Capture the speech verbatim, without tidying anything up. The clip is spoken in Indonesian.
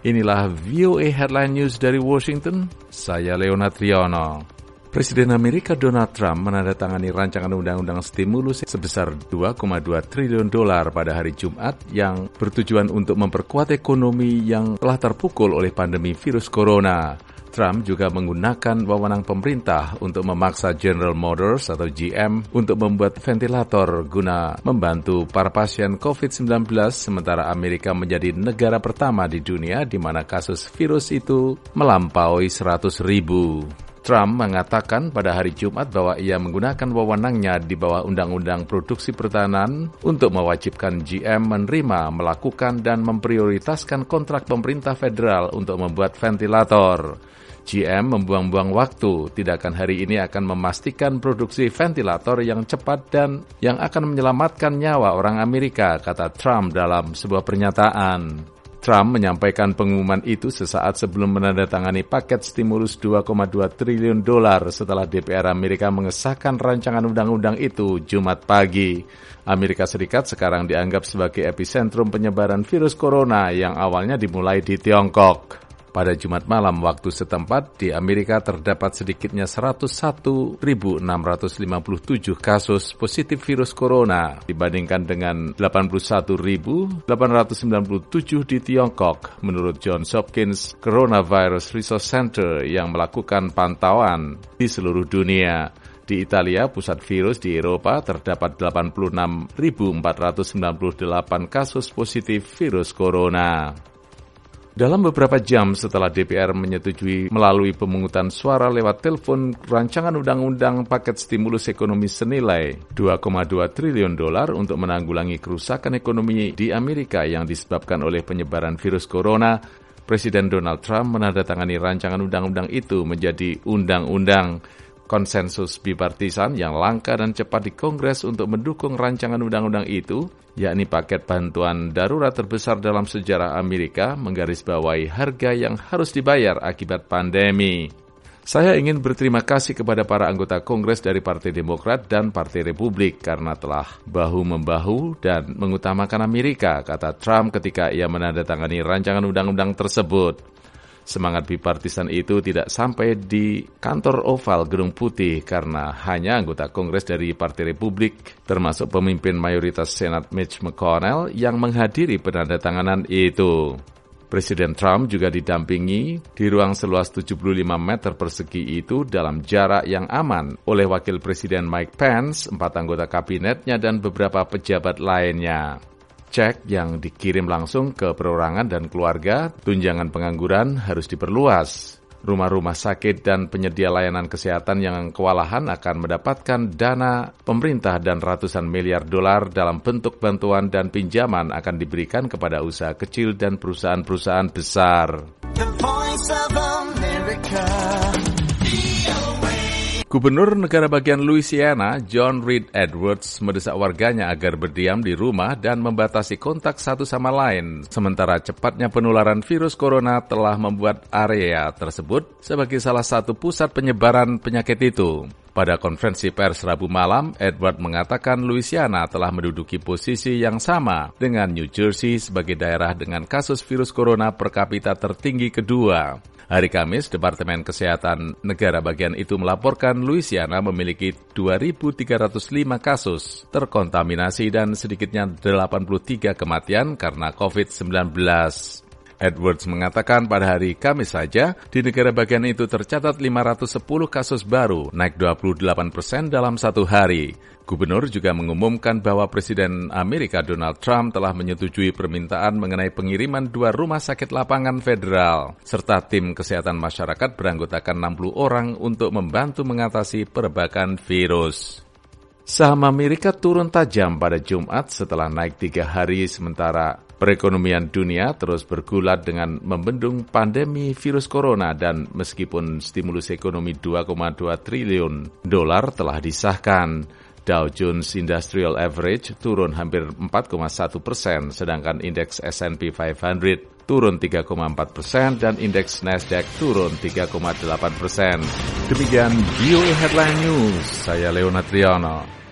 Inilah V O A Headline News dari Washington, saya Leonard Triono. Presiden Amerika Donald Trump menandatangani rancangan undang-undang stimulus sebesar dua koma dua triliun dolar pada hari Jumat yang bertujuan untuk memperkuat ekonomi yang telah terpukul oleh pandemi virus corona. Trump juga menggunakan wewenang pemerintah untuk memaksa General Motors atau G M untuk membuat ventilator guna membantu para pasien covid sembilan belas, sementara Amerika menjadi negara pertama di dunia di mana kasus virus itu melampaui seratus ribu. Trump mengatakan pada hari Jumat bahwa ia menggunakan wewenangnya di bawah Undang-Undang Produksi Pertahanan untuk mewajibkan G M menerima, melakukan, dan memprioritaskan kontrak pemerintah federal untuk membuat ventilator. G M membuang-buang waktu, tindakan hari ini akan memastikan produksi ventilator yang cepat dan yang akan menyelamatkan nyawa orang Amerika, kata Trump dalam sebuah pernyataan. Trump menyampaikan pengumuman itu sesaat sebelum menandatangani paket stimulus dua koma dua triliun dolar setelah D P R Amerika mengesahkan rancangan undang-undang itu Jumat pagi. Amerika Serikat sekarang dianggap sebagai epicentrum penyebaran virus corona yang awalnya dimulai di Tiongkok. Pada Jumat malam waktu setempat, di Amerika terdapat sedikitnya seratus satu ribu enam ratus lima puluh tujuh kasus positif virus corona dibandingkan dengan delapan puluh satu ribu delapan ratus sembilan puluh tujuh di Tiongkok, menurut Johns Hopkins Coronavirus Resource Center yang melakukan pantauan di seluruh dunia. Di Italia, pusat virus di Eropa, terdapat delapan puluh enam ribu empat ratus sembilan puluh delapan kasus positif virus corona. Dalam beberapa jam setelah D P R menyetujui melalui pemungutan suara lewat telepon rancangan undang-undang paket stimulus ekonomi senilai dua koma dua triliun dolar untuk menanggulangi kerusakan ekonomi di Amerika yang disebabkan oleh penyebaran virus corona, Presiden Donald Trump menandatangani rancangan undang-undang itu menjadi undang-undang. Konsensus bipartisan yang langka dan cepat di Kongres untuk mendukung rancangan undang-undang itu, yakni paket bantuan darurat terbesar dalam sejarah Amerika, menggarisbawahi harga yang harus dibayar akibat pandemi. Saya ingin berterima kasih kepada para anggota Kongres dari Partai Demokrat dan Partai Republik karena telah bahu-membahu dan mengutamakan Amerika, kata Trump ketika ia menandatangani rancangan undang-undang tersebut. Semangat bipartisan itu tidak sampai di kantor oval Gedung Putih karena hanya anggota Kongres dari Partai Republik, termasuk pemimpin mayoritas Senat Mitch McConnell yang menghadiri penandatanganan itu. Presiden Trump juga didampingi di ruang seluas tujuh puluh lima meter persegi itu dalam jarak yang aman oleh Wakil Presiden Mike Pence, empat anggota kabinetnya, dan beberapa pejabat lainnya. Cek yang dikirim langsung ke perorangan dan keluarga, tunjangan pengangguran harus diperluas. Rumah-rumah sakit dan penyedia layanan kesehatan yang kewalahan akan mendapatkan dana pemerintah dan ratusan miliar dolar dalam bentuk bantuan dan pinjaman akan diberikan kepada usaha kecil dan perusahaan-perusahaan besar. The Voice of America. Gubernur negara bagian Louisiana, John Reed Edwards, mendesak warganya agar berdiam di rumah dan membatasi kontak satu sama lain. Sementara cepatnya penularan virus corona telah membuat area tersebut sebagai salah satu pusat penyebaran penyakit itu. Pada konferensi pers Rabu malam, Edwards mengatakan Louisiana telah menduduki posisi yang sama dengan New Jersey sebagai daerah dengan kasus virus corona per kapita tertinggi kedua. Hari Kamis, Departemen Kesehatan negara bagian itu melaporkan Louisiana memiliki dua ribu tiga ratus lima kasus terkontaminasi dan sedikitnya delapan puluh tiga kematian karena covid sembilan belas. Edwards mengatakan pada hari Kamis saja, di negara bagian itu tercatat lima ratus sepuluh kasus baru, naik dua puluh delapan persen dalam satu hari. Gubernur juga mengumumkan bahwa Presiden Amerika Donald Trump telah menyetujui permintaan mengenai pengiriman dua rumah sakit lapangan federal, serta tim kesehatan masyarakat beranggotakan enam puluh orang untuk membantu mengatasi perebakan virus. Saham Amerika turun tajam pada Jumat setelah naik tiga hari, sementara perekonomian dunia terus bergulat dengan membendung pandemi virus corona dan meskipun stimulus ekonomi dua koma dua triliun dolar telah disahkan. Dow Jones Industrial Average turun hampir empat koma satu persen, sedangkan indeks S and P lima ratus turun tiga koma empat persen dan indeks Nasdaq turun tiga koma delapan persen. Demikian V O A Headline News, saya Leonard Triono.